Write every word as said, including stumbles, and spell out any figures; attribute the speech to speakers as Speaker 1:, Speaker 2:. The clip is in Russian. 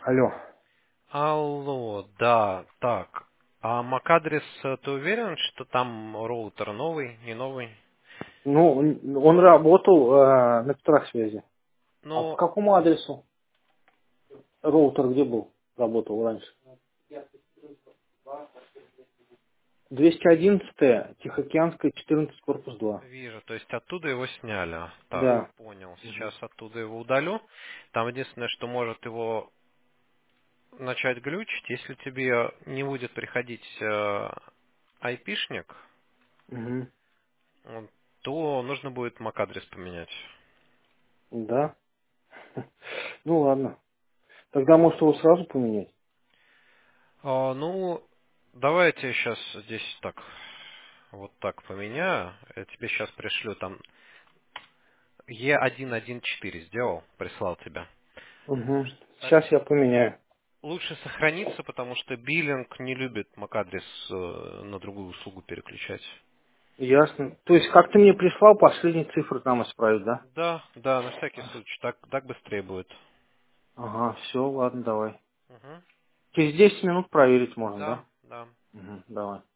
Speaker 1: Алло.
Speaker 2: Алло, да, так. А MAC-адрес, э, ты уверен, что там роутер новый, не новый?
Speaker 1: Ну, он он работал э, на Петрах связи. А по
Speaker 2: Ну,
Speaker 1: какому адресу роутер где был? Работал раньше. двести одиннадцать Тихоокеанская, четырнадцать, корпус два.
Speaker 2: вижу, то есть оттуда его сняли. Так,
Speaker 1: Да.
Speaker 2: понял.
Speaker 1: Мгм.
Speaker 2: Сейчас оттуда его удалю. Там единственное, что может его начать глючить, если тебе не будет приходить э, айпишник,
Speaker 1: Мгм.
Speaker 2: м, то нужно будет MAC-адрес поменять.
Speaker 1: Да. Ну ладно. Тогда может его сразу поменять?
Speaker 2: А, ну, давайте я сейчас здесь так, вот так поменяю. Я тебе сейчас пришлю там е один один четыре сделал, прислал тебя.
Speaker 1: Угу.
Speaker 2: Так,
Speaker 1: Сейчас я поменяю.
Speaker 2: лучше сохраниться, потому что биллинг не любит MAC-адрес э, на другую услугу переключать.
Speaker 1: Ясно. То есть, как ты мне прислал, последние цифры там исправить, да?
Speaker 2: Да, да, на всякий случай, так, так быстрее будет.
Speaker 1: Ага, все, ладно, давай.
Speaker 2: Мгм.
Speaker 1: Через десять минут проверить можно,
Speaker 2: Да,
Speaker 1: да?
Speaker 2: да.
Speaker 1: Угу, давай.